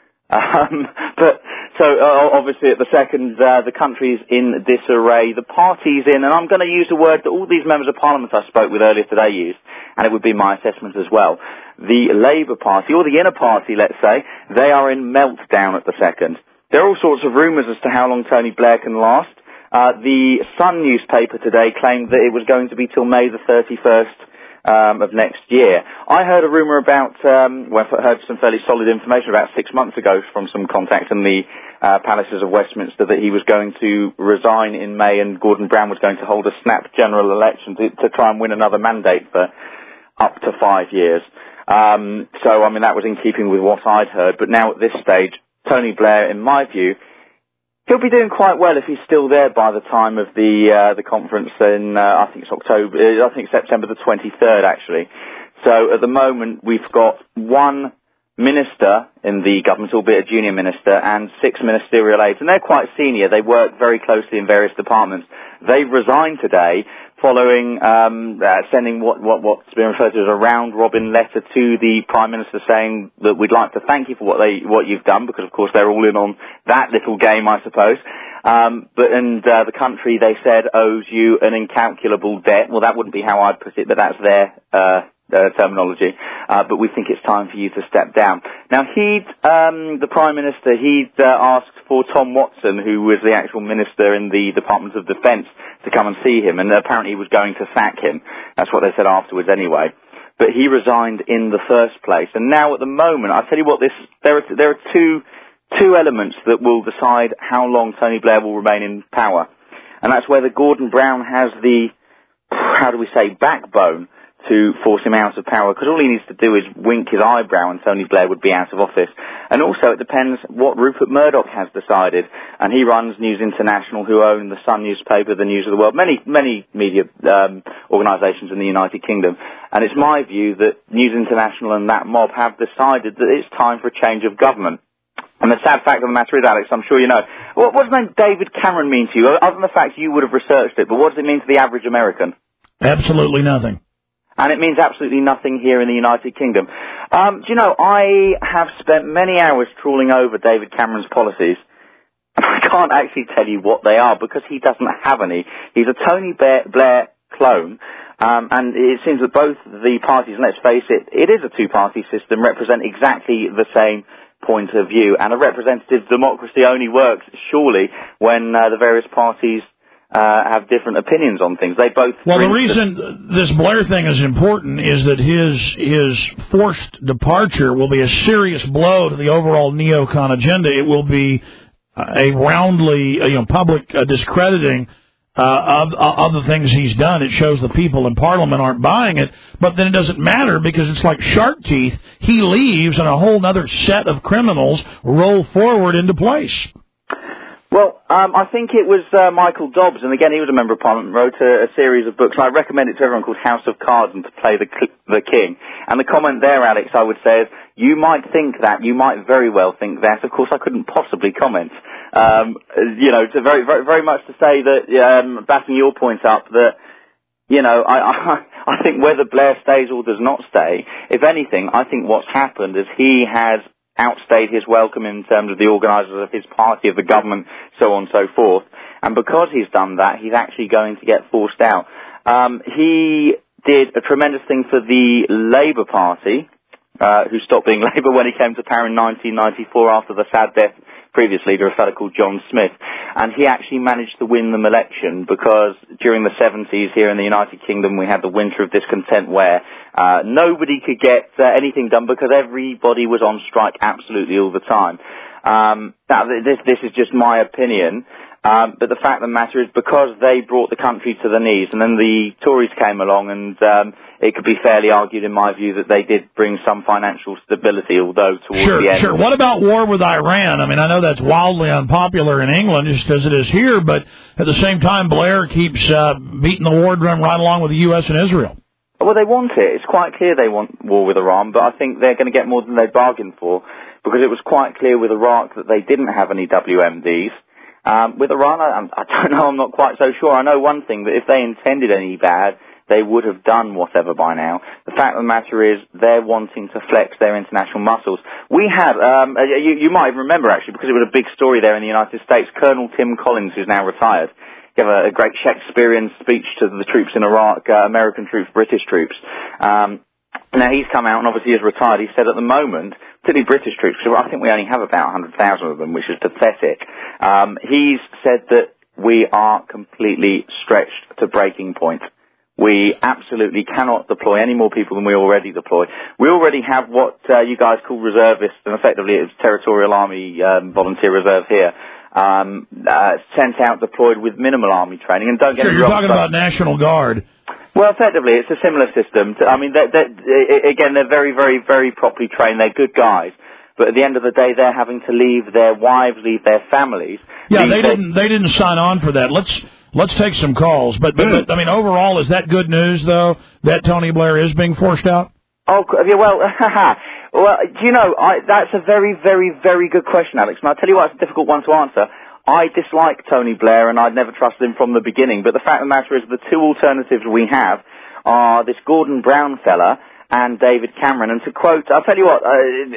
But so obviously at the second, the country's in disarray, the party's in, and I'm going to use a word that all these members of Parliament I spoke with earlier today used, and it would be my assessment as well. The Labour Party, or the inner party, let's say, they are in meltdown at the second. There are all sorts of rumours as to how long Tony Blair can last. The Sun newspaper today claimed that it was going to be till May the 31st of next year. I heard a rumour about, heard some fairly solid information about 6 months ago from some contacts in the palaces of Westminster that he was going to resign in May and Gordon Brown was going to hold a snap general election to try and win another mandate for up to 5 years. So, I mean, that was in keeping with what I'd heard. But now at this stage, Tony Blair, in my view, he'll be doing quite well if he's still there by the time of the conference in, I think it's September the 23rd, actually. So at the moment, we've got one minister in the government, albeit a junior minister, and 6 ministerial aides. And they're quite senior. They work very closely in various departments. They've resigned today following sending what's been referred to as a round-robin letter to the Prime Minister saying that we'd like to thank you for what you've done, because, of course, they're all in on that little game, I suppose. The country, they said, owes you an incalculable debt. Well, that wouldn't be how I'd put it, but that's their terminology. But we think it's time for you to step down. Now, the Prime Minister, asked for Tom Watson, who was the actual minister in the Department of Defence, to come and see him, and apparently he was going to sack him. That's what they said afterwards anyway. But he resigned in the first place. And now at the moment, I'll tell you what, there are two elements that will decide how long Tony Blair will remain in power. And that's whether Gordon Brown has the, backbone to force him out of power, because all he needs to do is wink his eyebrow and Tony Blair would be out of office. And also it depends what Rupert Murdoch has decided. And he runs News International, who own the Sun newspaper, the News of the World, many media organisations in the United Kingdom. And it's my view that News International and that mob have decided that it's time for a change of government. And the sad fact of the matter is, Alex, I'm sure you know, what does the name David Cameron mean to you? Other than the fact you would have researched it, but what does it mean to the average American? Absolutely nothing. And it means absolutely nothing here in the United Kingdom. Do you know, I have spent many hours trawling over David Cameron's policies, and I can't actually tell you what they are, because he doesn't have any. He's a Tony Blair clone, and it seems that both the parties, and let's face it, it is a two-party system, represent exactly the same point of view. And a representative democracy only works, surely, when the various parties have different opinions on things. They both. Well, the reason this Blair thing is important is that his forced departure will be a serious blow to the overall neocon agenda. It will be a roundly, public discrediting of the things he's done. It shows the people in Parliament aren't buying it, but then it doesn't matter because it's like shark teeth. He leaves and a whole other set of criminals roll forward into place. Well, I think it was Michael Dobbs, and again, he was a member of Parliament, wrote a series of books, and I recommend it to everyone, called House of Cards and To Play the King. And the comment there, Alex, I would say is, you might think that, you might very well think that. Of course, I couldn't possibly comment. To very, very, very much to say that, backing your point up, that, I think whether Blair stays or does not stay, if anything, I think what's happened is he has outstayed his welcome in terms of the organisers of his party, of the government, so on and so forth. And because he's done that, he's actually going to get forced out. He did a tremendous thing for the Labour Party, who stopped being Labour when he came to power in 1994 after the sad death previous leader, a fellow called John Smith. And he actually managed to win them election because during the 70s here in the United Kingdom we had the winter of discontent where nobody could get anything done because everybody was on strike absolutely all the time. Now, this is just my opinion. But the fact of the matter is, because they brought the country to the knees, and then the Tories came along, and it could be fairly argued, in my view, that they did bring some financial stability, although towards the end. Sure. What about war with Iran? I mean, I know that's wildly unpopular in England, just as it is here, but at the same time, Blair keeps beating the war drum right along with the U.S. and Israel. Well, they want it. It's quite clear they want war with Iran, but I think they're going to get more than they bargained for, because it was quite clear with Iraq that they didn't have any WMDs. With Iran, I don't know, I'm not quite so sure. I know one thing, that if they intended any bad, they would have done whatever by now. The fact of the matter is, they're wanting to flex their international muscles. We had, you might even remember actually, because it was a big story there in the United States, Colonel Tim Collins, who's now retired, gave a great Shakespearean speech to the troops in Iraq, American troops, British troops. Now he's come out and obviously is retired. He said at the moment, particularly British troops, because I think we only have about 100,000 of them, which is pathetic. He's said that we are completely stretched to breaking point. We absolutely cannot deploy any more people than we already deploy. We already have what you guys call reservists, and effectively it's Territorial Army Volunteer Reserve here, sent out, deployed with minimal Army training. And don't get me wrong, you're talking about National Guard. Well, effectively, it's a similar system. Again, they're very, very, very properly trained. They're good guys. But at the end of the day, they're having to leave their wives, leave their families. Yeah, they didn't sign on for that. Let's take some calls. But I mean, overall, is that good news, though, that Tony Blair is being forced out? Oh, yeah, well, well, do you know, that's a very, very, very good question, Alex. And I'll tell you what, it's a difficult one to answer. I dislike Tony Blair, and I'd never trusted him from the beginning. But the fact of the matter is, the two alternatives we have are this Gordon Brown fella and David Cameron. And to quote, I'll tell you what,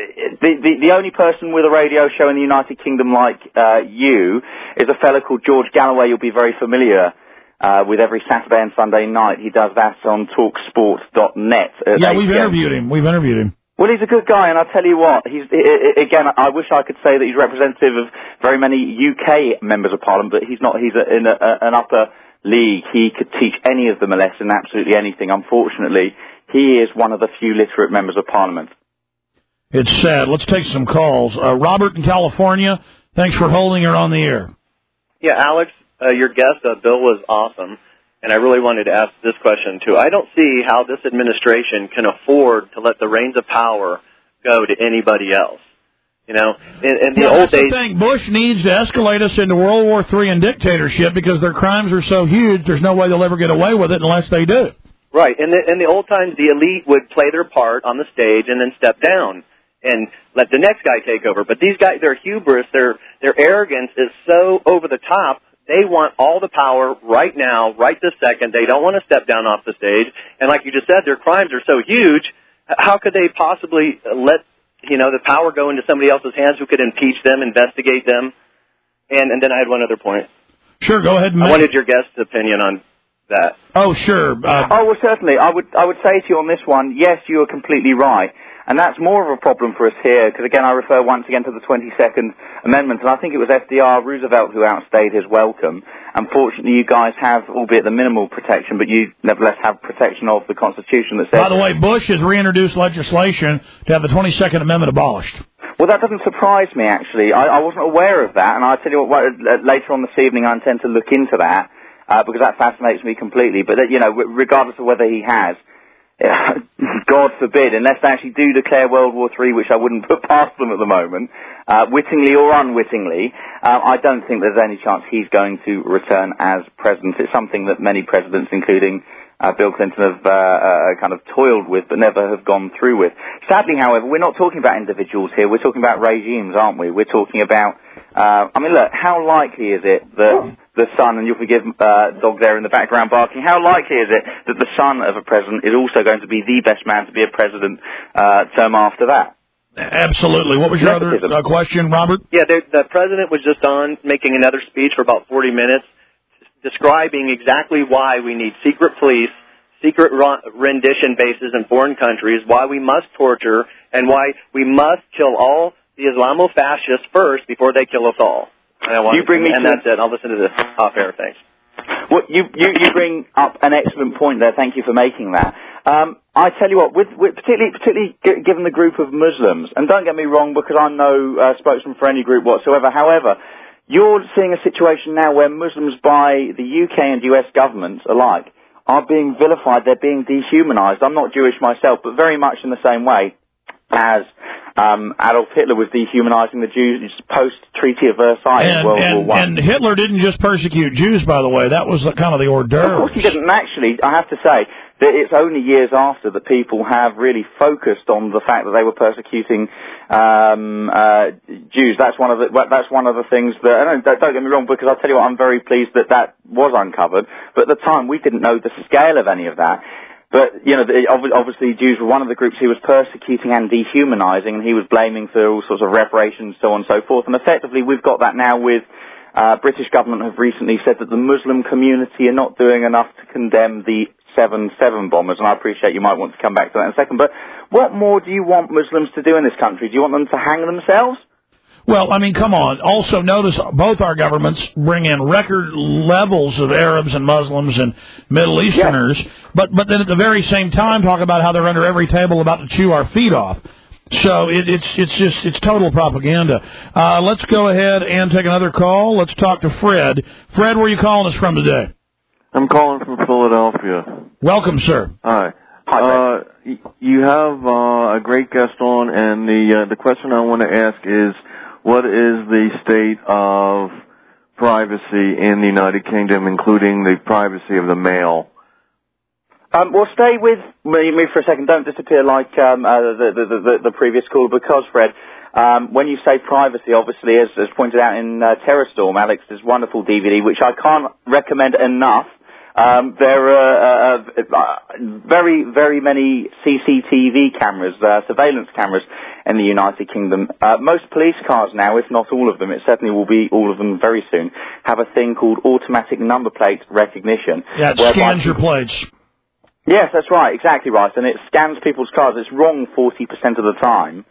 the only person with a radio show in the United Kingdom like you is a fella called George Galloway. You'll be very familiar with every Saturday and Sunday night. He does that on talksport.net. Yeah, we've interviewed him. Well, he's a good guy, and I'll tell you what, again, I wish I could say that he's representative of very many UK members of Parliament, but he's not. He's in an upper league. He could teach any of them a lesson, absolutely anything. Unfortunately, he is one of the few literate members of Parliament. It's sad. Let's take some calls. Robert in California, thanks for holding her on the air. Yeah, Alex, your guest, Bill, was awesome. And I really wanted to ask this question, too. I don't see how this administration can afford to let the reins of power go to anybody else. You know, in the old days... The thing. Bush needs to escalate us into World War III and dictatorship because their crimes are so huge, there's no way they'll ever get away with it unless they do. Right. In the old times, the elite would play their part on the stage and then step down and let the next guy take over. But these guys, their hubris, their arrogance is so over the top. They want all the power right now, right this second. They don't want to step down off the stage. And like you just said, their crimes are so huge. How could they possibly let, the power go into somebody else's hands who could impeach them, investigate them? And then I had one other point. Sure, go ahead. I wanted your guest's opinion on that. Oh, sure. Well, certainly. I would say to you on this one, yes, you are completely right. And that's more of a problem for us here, because again, I refer once again to the 22nd amendment, and I think it was FDR Roosevelt who outstayed his welcome. Unfortunately, you guys have, albeit the minimal protection, but you nevertheless have protection of the Constitution that says... By the way, Bush has reintroduced legislation to have the 22nd Amendment abolished. Well, that doesn't surprise me, actually. I wasn't aware of that, and I'll tell you what, later on this evening I intend to look into that, because that fascinates me completely. But, regardless of whether he has, God forbid, unless they actually do declare World War III, which I wouldn't put past them at the moment, wittingly or unwittingly, I don't think there's any chance he's going to return as president. It's something that many presidents, including Bill Clinton, have kind of toiled with but never have gone through with. Sadly, however, we're not talking about individuals here. We're talking about regimes, aren't we? We're talking about... look, how likely is it that the son, and you'll forgive dog there in the background barking, how likely is it that the son of a president is also going to be the best man to be a president term after that? Absolutely. What was your other question, Robert? Yeah, the president was just on making another speech for about 40 minutes describing exactly why we need secret police, secret rendition bases in foreign countries, why we must torture, and why we must kill all the Islamo-fascists first before they kill us all. And that's it. I'll listen to this off-air. Thanks. Well, you bring up an excellent point there. Thank you for making that. I tell you what, with particularly given the group of Muslims, and don't get me wrong, because I'm no spokesman for any group whatsoever. However, you're seeing a situation now where Muslims by the UK and US governments alike are being vilified. They're being dehumanized. I'm not Jewish myself, but very much in the same way as Adolf Hitler was dehumanizing the Jews post-Treaty of Versailles in World War I. And Hitler didn't just persecute Jews, by the way. That was kind of the hors d'oeuvre. Of course he didn't. Actually, I have to say that it's only years after that people have really focused on the fact that they were persecuting Jews. That's one of the things that, don't get me wrong, because I'll tell you what, I'm very pleased that was uncovered. But at the time, we didn't know the scale of any of that. But, obviously Jews were one of the groups he was persecuting and dehumanizing, and he was blaming for all sorts of reparations, so on and so forth. And effectively, we've got that now with British government have recently said that the Muslim community are not doing enough to condemn the 7/7 bombers, and I appreciate you might want to come back to that in a second. But what more do you want Muslims to do in this country? Do you want them to hang themselves? Well, come on. Also, notice both our governments bring in record levels of Arabs and Muslims and Middle Easterners, but then at the very same time talk about how they're under every table about to chew our feet off. So it's total propaganda. Let's go ahead and take another call. Let's talk to Fred. Fred, where are you calling us from today? I'm calling from Philadelphia. Welcome, sir. Hi. You have a great guest on, and the question I want to ask is, what is the state of privacy in the United Kingdom, including the privacy of the mail? Well, stay with me for a second. Don't disappear like the previous caller, because, Fred, when you say privacy, obviously, as pointed out in Terror Storm, Alex's wonderful DVD, which I can't recommend enough. There are very, very many CCTV cameras, surveillance cameras in the United Kingdom. Most police cars now, if not all of them, it certainly will be all of them very soon, have a thing called automatic number plate recognition. Yeah, it scans your plates. Yes, that's right, exactly right, and it scans people's cars. It's wrong 40% of the time,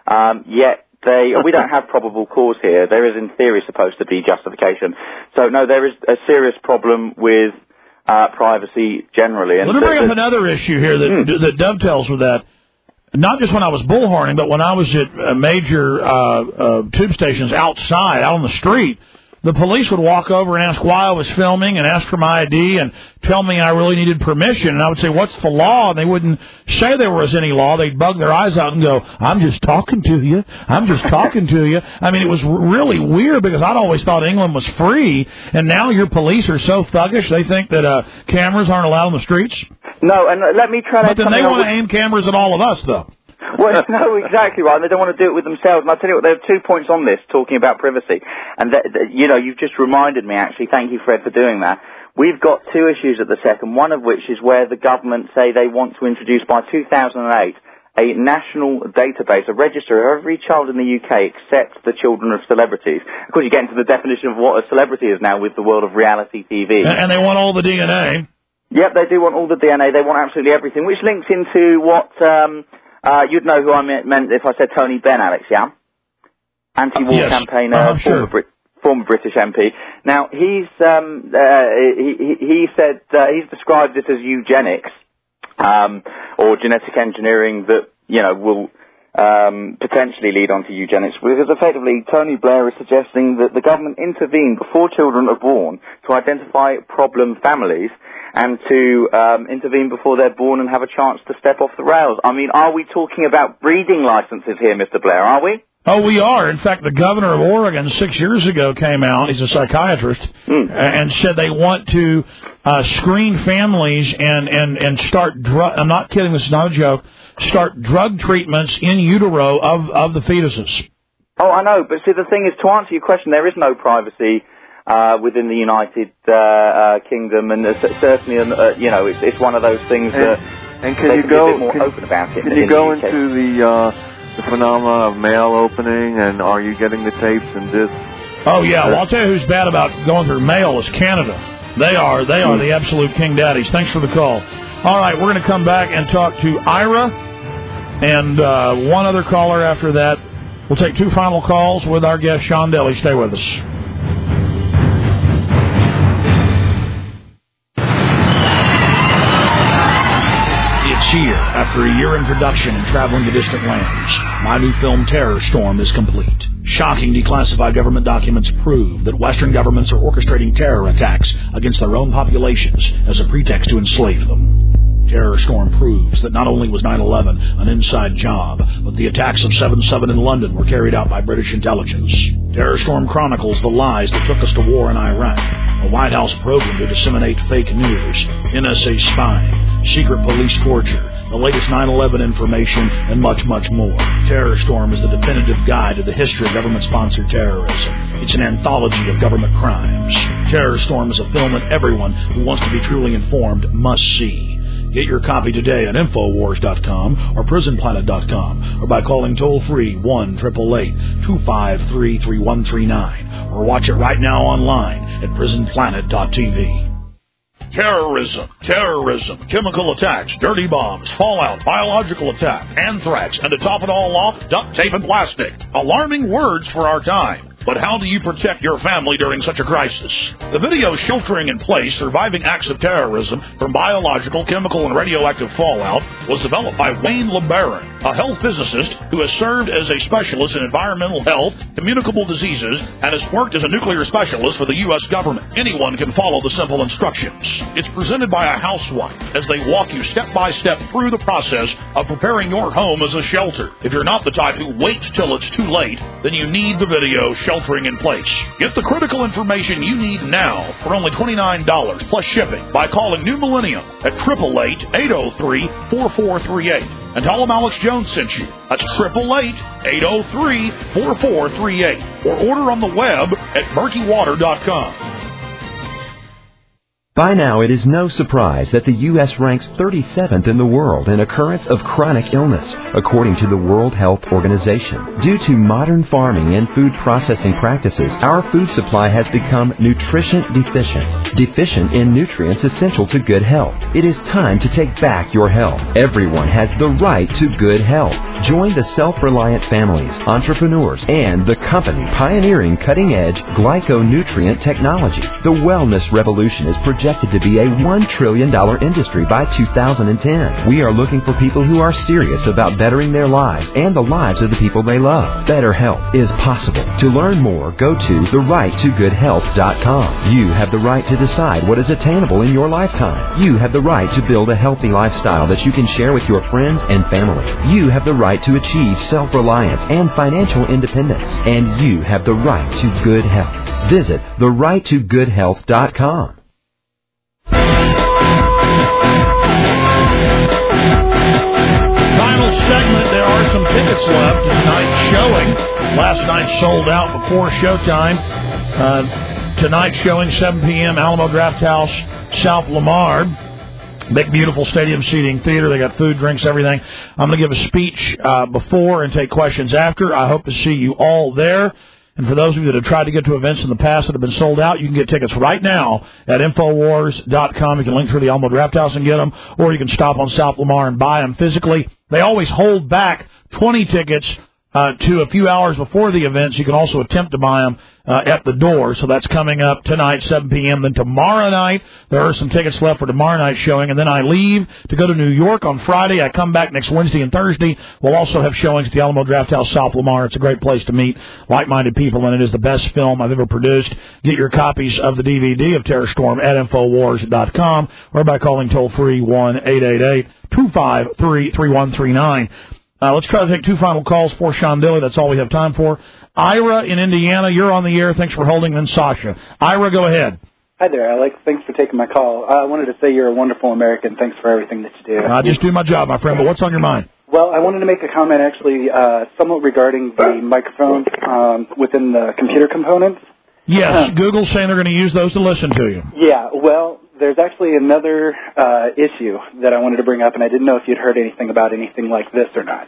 yet we don't have probable cause here. There is, in theory, supposed to be justification. So, no, there is a serious problem with privacy generally. And let me bring up another issue here that dovetails with that. Not just when I was bullhorning, but when I was at major tube stations outside, out on the street, the police would walk over and ask why I was filming and ask for my ID and tell me I really needed permission. And I would say, what's the law? And they wouldn't say there was any law. They'd bug their eyes out and go, I'm just talking to you. I'm just talking to you. I mean, it was really weird because I'd always thought England was free. And now your police are so thuggish, they think that cameras aren't allowed on the streets. No, and let me try to... But then they want to aim cameras at all of us, though. Well, no, exactly right. They don't want to do it with themselves. And I'll tell you what, there are 2 points on this, talking about privacy. And, you've just reminded me, actually. Thank you, Fred, for doing that. We've got 2 issues at the second, one of which is where the government say they want to introduce by 2008 a national database, a register of every child in the UK except the children of celebrities. Of course, you get into the definition of what a celebrity is now with the world of reality TV. And they want all the DNA. Yep, they do want all the DNA. They want absolutely everything, which links into what... you'd know who I meant if I said Tony Benn, Alex, yeah? anti-war campaigner, former British MP. Now, he said he's described it as eugenics, or genetic engineering that, will potentially lead on to eugenics, because effectively Tony Blair is suggesting that the government intervene before children are born to identify problem families and to intervene before they're born and have a chance to step off the rails. I mean, are we talking about breeding licenses here, Mr. Blair, are we? Oh, we are. In fact, the governor of Oregon 6 years ago came out, he's a psychiatrist, and said they want to screen families and start I'm not kidding, this is not a joke, start drug treatments in utero of the fetuses. Oh, I know, but see, the thing is, to answer your question, there is no privacy within the United Kingdom, and certainly, it's one of those things that and they can be a bit more open about it. Can you go into the phenomena of mail opening, and are you getting the tapes and discs? Oh, yeah. Well, I'll tell you who's bad about going through mail is Canada. They are the absolute king daddies. Thanks for the call. All right, we're going to come back and talk to Ira and one other caller after that. We'll take two final calls with our guest, Sean Daly. Stay with us. It's here. After a year in production and traveling to distant lands, my new film Terror Storm is complete. Shocking declassified government documents prove that Western governments are orchestrating terror attacks against their own populations as a pretext to enslave them. Terror Storm proves that not only was 9/11 an inside job, but the attacks of 7/7 in London were carried out by British intelligence. Terror Storm chronicles the lies that took us to war in Iraq, a White House program to disseminate fake news, NSA spying, secret police torture, the latest 9/11 information, and much, much more. Terror Storm is the definitive guide to the history of government-sponsored terrorism. It's an anthology of government crimes. Terror Storm is a film that everyone who wants to be truly informed must see. Get your copy today at Infowars.com or PrisonPlanet.com or by calling toll-free 1-888-253-3139 or watch it right now online at PrisonPlanet.tv. Terrorism, chemical attacks, dirty bombs, fallout, biological attack, anthrax, and to top it all off, duct tape and plastic. Alarming words for our time. But how do you protect your family during such a crisis? The video Sheltering in Place, Surviving Acts of Terrorism from Biological, Chemical, and Radioactive Fallout was developed by Wayne LeBaron, a health physicist who has served as a specialist in environmental health, communicable diseases, and has worked as a nuclear specialist for the U.S. government. Anyone can follow the simple instructions. It's presented by a housewife as they walk you step by step through the process of preparing your home as a shelter. If you're not the type who waits till it's too late, then you need the video Sheltering in Place. Get the critical information you need now for only $29 plus shipping by calling New Millennium at 888-803-4438 and tell them Alex Jones sent you. That's 888-803-4438 or order on the web at murkywater.com. By now, it is no surprise that the U.S. ranks 37th in the world in occurrence of chronic illness, according to the World Health Organization. Due to modern farming and food processing practices, our food supply has become nutrition deficient in nutrients essential to good health. It is time to take back your health. Everyone has the right to good health. Join the self-reliant families, entrepreneurs, and the company pioneering cutting-edge glyconutrient technology. The wellness revolution is projected to be a $1 trillion industry by 2010. We are looking for people who are serious about bettering their lives and the lives of the people they love. Better health is possible. To learn more, go to therighttogoodhealth.com. You have the right to decide what is attainable in your lifetime. You have the right to build a healthy lifestyle that you can share with your friends and family. You have the right to achieve self-reliance and financial independence. And you have the right to good health. Visit therighttogoodhealth.com. Final segment, there are some tickets left. Tonight's showing. Last night sold out before showtime. Tonight's showing, 7 p.m., Alamo Drafthouse, South Lamar. Big, beautiful stadium seating theater. They got food, drinks, everything. I'm going to give a speech before and take questions after. I hope to see you all there. And for those of you that have tried to get to events in the past that have been sold out, you can get tickets right now at Infowars.com. You can link through the Alamo Drafthouse and get them, or you can stop on South Lamar and buy them physically. They always hold back 20 tickets to a few hours before the event, so you can also attempt to buy them at the door. So that's coming up tonight, 7 p.m. Then tomorrow night, there are some tickets left for tomorrow night's showing. And then I leave to go to New York on Friday. I come back next Wednesday and Thursday. We'll also have showings at the Alamo Drafthouse, South Lamar. It's a great place to meet like-minded people, and it is the best film I've ever produced. Get your copies of the DVD of Terror Storm at Infowars.com or by calling toll-free 1-888-253-3139. Let's try to take two final calls for Sean Dilley. That's all we have time for. Ira in Indiana, you're on the air. Thanks for holding. Then Sasha. Ira, go ahead. Hi there, Alex. Thanks for taking my call. I wanted to say you're a wonderful American. Thanks for everything that you do. I just do my job, my friend, but what's on your mind? Well, I wanted to make a comment, actually, somewhat regarding the microphones within the computer components. Yes, Google's saying they're going to use those to listen to you. Yeah, well, there's actually another issue that I wanted to bring up, and I didn't know if you'd heard anything about anything like this or not.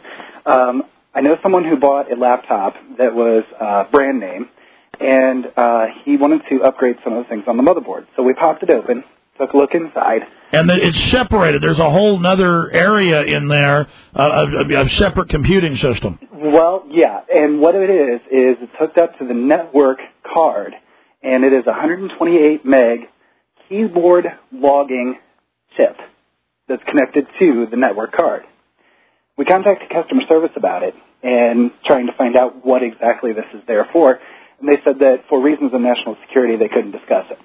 I know someone who bought a laptop that was brand name, and he wanted to upgrade some of the things on the motherboard. So we popped it open, took a look inside. And it's separated. There's a whole other area in there, a separate computing system. Well, yeah, and what it is it's hooked up to the network card, and it is a 128 meg keyboard logging chip that's connected to the network card. We contacted customer service about it and trying to find out what exactly this is there for, and they said that for reasons of national security they couldn't discuss it.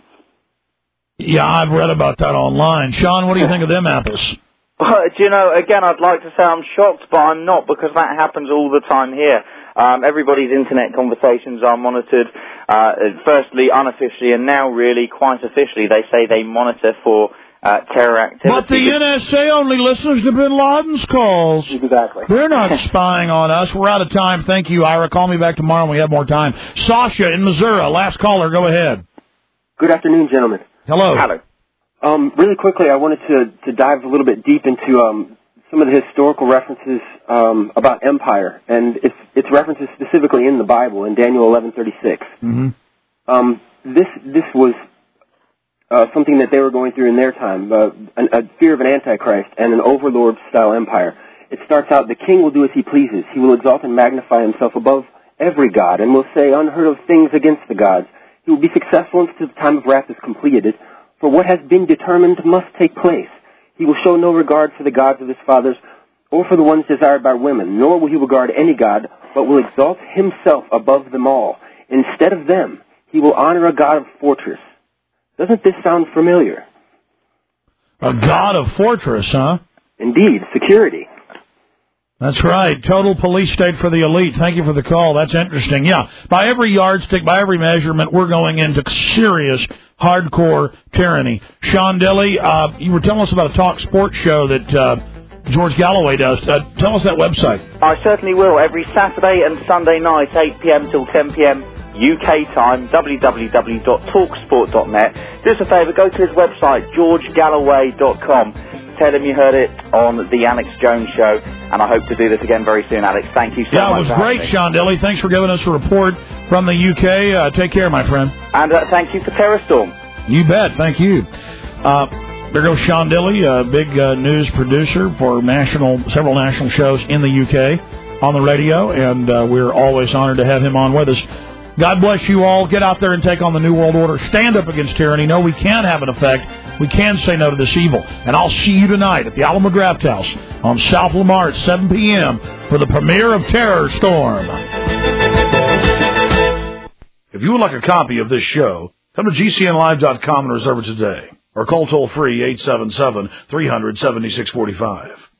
Yeah, I've read about that online. Sean, what do you think of them apples? Do you know, again, I'd like to say I'm shocked, but I'm not, because that happens all the time here. Everybody's internet conversations are monitored, firstly unofficially, and now really quite officially. They say they monitor for terror activity. But the NSA only listens to bin Laden's calls. Exactly. They're not spying on us. We're out of time. Thank you, Ira. Call me back tomorrow when we have more time. Sasha in Missouri, last caller. Go ahead. Good afternoon, gentlemen. Hello. Hello. Really quickly, I wanted to dive a little bit deep into some of the historical references about empire, and its references specifically in the Bible in Daniel 11:36. Mm-hmm. This was something that they were going through in their time, a fear of an antichrist and an overlord-style empire. It starts out, the king will do as he pleases. He will exalt and magnify himself above every god, and will say unheard of things against the gods. He will be successful until the time of wrath is completed, for what has been determined must take place. He will show no regard for the gods of his fathers, or for the ones desired by women, nor will he regard any god, but will exalt himself above them all. Instead of them, he will honor a god of fortress. Doesn't this sound familiar? A god of fortress, huh? Indeed, security. That's right. Total police state for the elite. Thank you for the call. That's interesting. Yeah, by every yardstick, by every measurement, we're going into serious, hardcore tyranny. Sean Dilley, you were telling us about a talk sports show that George Galloway does. Tell us that website. I certainly will. Every Saturday and Sunday night, 8 p.m. till 10 p.m. UK time, www.talksport.net. Do us a favour, go to his website, georgegalloway.com. Tell him you heard it on the Alex Jones Show, and I hope to do this again very soon, Alex. Thank you so much. Yeah, it was great, Sean Dilley. Thanks for giving us a report from the UK. Take care, my friend. And thank you for Terror Storm. You bet. Thank you. There goes Sean Dilley, a big news producer for several national shows in the UK on the radio, and we're always honored to have him on with us. God bless you all. Get out there and take on the New World Order. Stand up against tyranny. Know we can have an effect. We can say no to this evil. And I'll see you tonight at the Alamo Drafthouse on South Lamar at 7 p.m. for the premiere of Terror Storm. If you would like a copy of this show, come to GCNlive.com and reserve it today. Or call toll-free 877-300-7645.